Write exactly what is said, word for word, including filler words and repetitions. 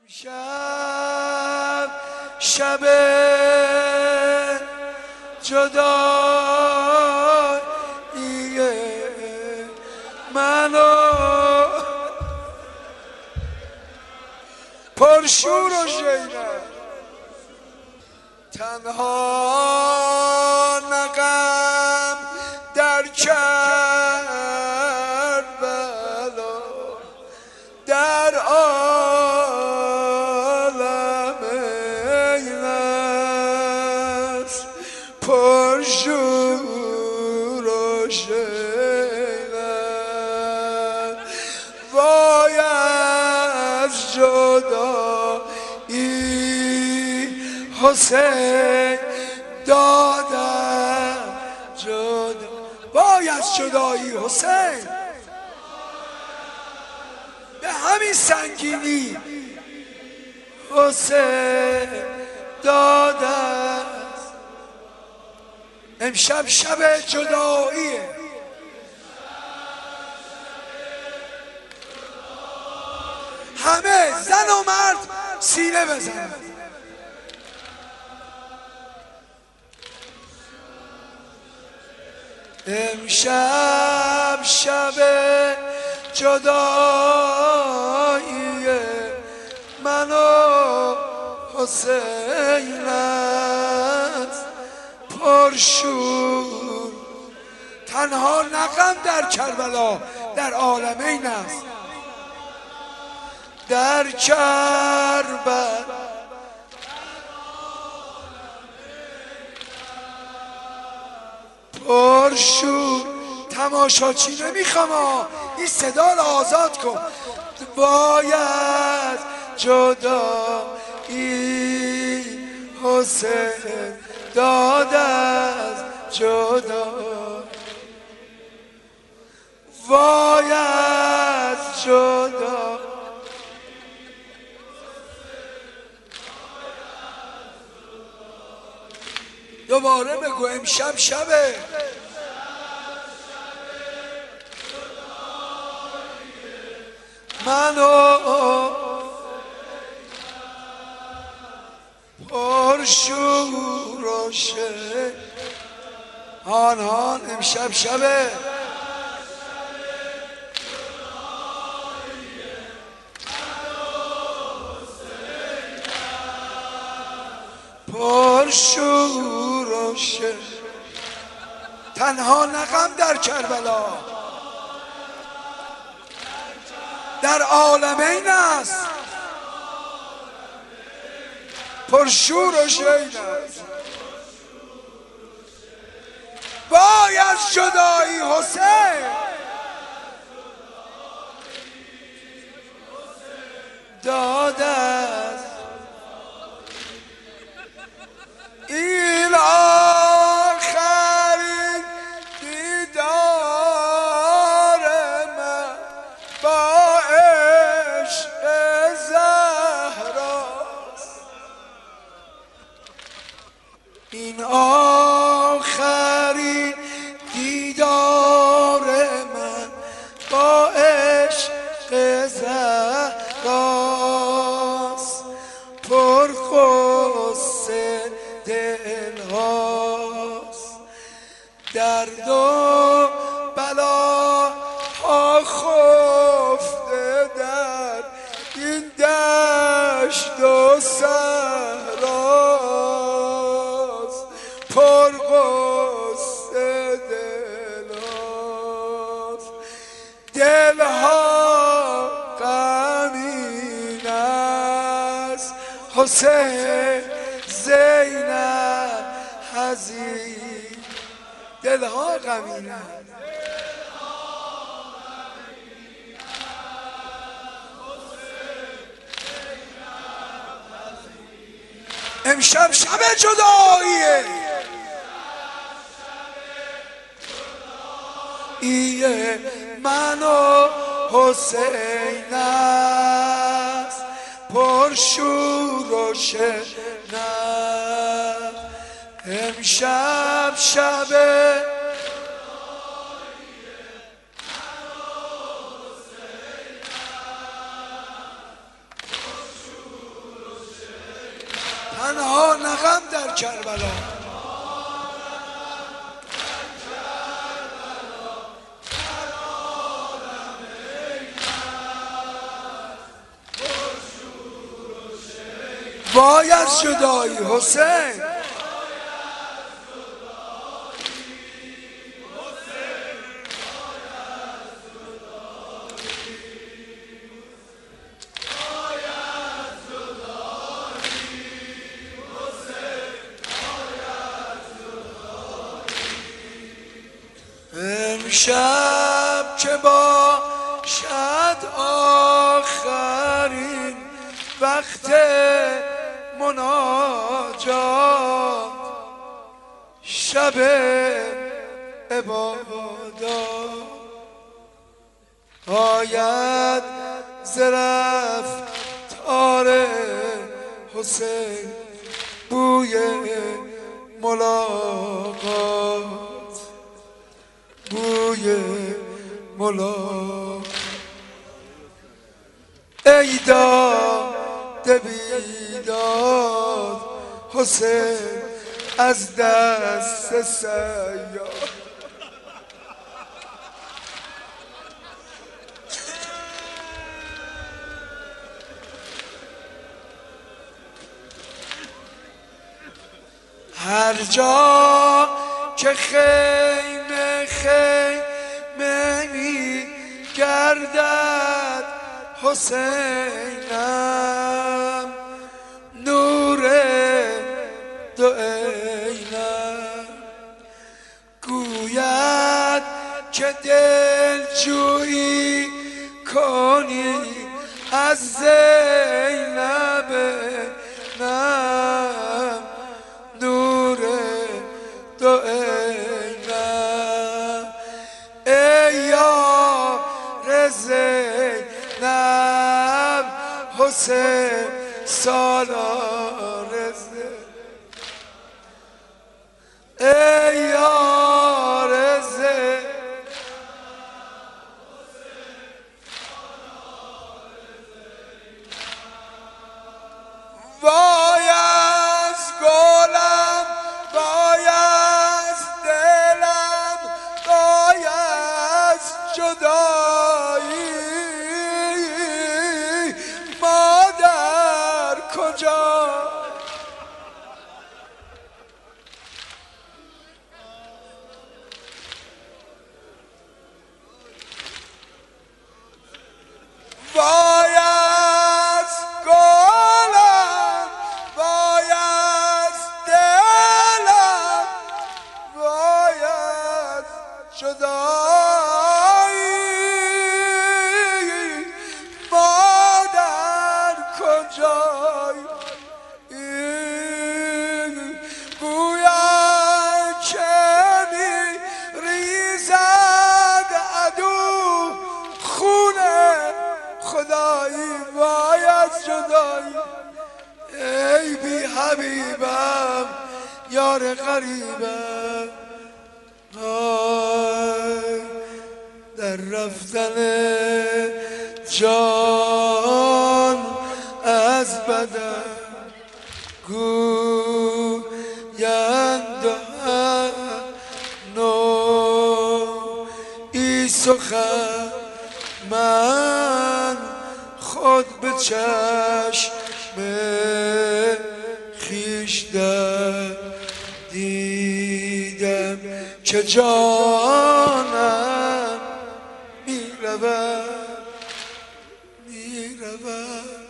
شب شب جدایی منو پرشور و شیرم تنها نغم در کربلا در عالم این است پرشور و شیرم وای از جدایی حسین دادم جدا وای از جدایی حسین به همین سنگینی حسین دادم امشب شب جداییه همه زن و مرد سینه بزنن امشب شب جدایی من و حسین است پرشور تنها نغم در کربلا در عالمین است در کربلا پرشور تماشاچی نمیخوام این صدا رو آزاد کن باید جدایی حسین داد از جدا باید جدا دوباره بگو امشب شبه منو پرشور و شیرم هان هان امشب شبه پرشور و شیرم تنها نغم در کربلا در عالمین است پرشور و شیرم وای از جدایی حسین داد است این آخرین دیدار من با عشق زهراست این آخرین دیدار من با عشق زهراست پرغصه دل هاست درد و بلا ها خفته در این دشت و صحراست پرغصه دل هاست دل ها غمین است حسین زینب حزین دلها غمین است امشب شب جداییه ایه من و حسین است پرشور و شیرم امشب شب تنها نغم در کربلا. وای از جدایی حسین، امشب که باشد آخرین وقت مناجات، شب عبادات، آید ز رفتار حسین بوی ملاقات، بوی ملاقات. ای داد بیداد حسین از دست سیاد، هر جا که خیمه خیمه می گردد حسینم، نور دو عینم گوید که دلجویی کنی از زینب نم، نور دو عینم. ای یار زینب حسین سالار زینب، ای یار زینب وای از گلم، وای از دلم، وای از جدایی، مادر کجا؟ وای از گلم، وای از دلم، وای از جدایی، مادر کجایی؟ گویا که می ریزد عدو خونه خدایی، وای از جدایی. ای بی حبیبم یار غریبم، آی در رفتن جان از بدن گویند نو ای سخن، من خود به چشم خویش دیدم که جانم می رود می رود.